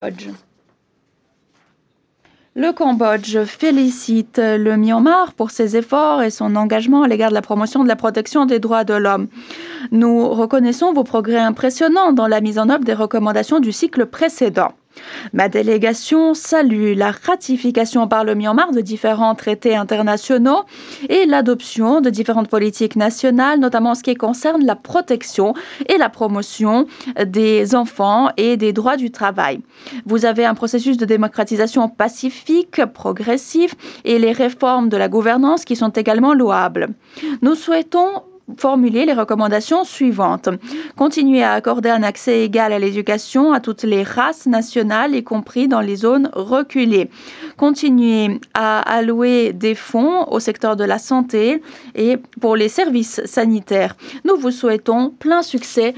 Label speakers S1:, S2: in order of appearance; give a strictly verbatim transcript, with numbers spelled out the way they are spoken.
S1: Cambodge. Le Cambodge félicite le Myanmar pour ses efforts et son engagement à l'égard de la promotion de la protection des droits de l'homme. Nous reconnaissons vos progrès impressionnants dans la mise en œuvre des recommandations du cycle précédent. Ma délégation salue la ratification par le Myanmar de différents traités internationaux et l'adoption de différentes politiques nationales, notamment en ce qui concerne la protection et la promotion des enfants et des droits du travail. Vous avez un processus de démocratisation pacifique, progressif, et les réformes de la gouvernance qui sont également louables. Nous souhaitons formuler les recommandations suivantes. Continuer à accorder un accès égal à l'éducation à toutes les races nationales, y compris dans les zones reculées. Continuer à allouer des fonds au secteur de la santé et pour les services sanitaires. Nous vous souhaitons plein succès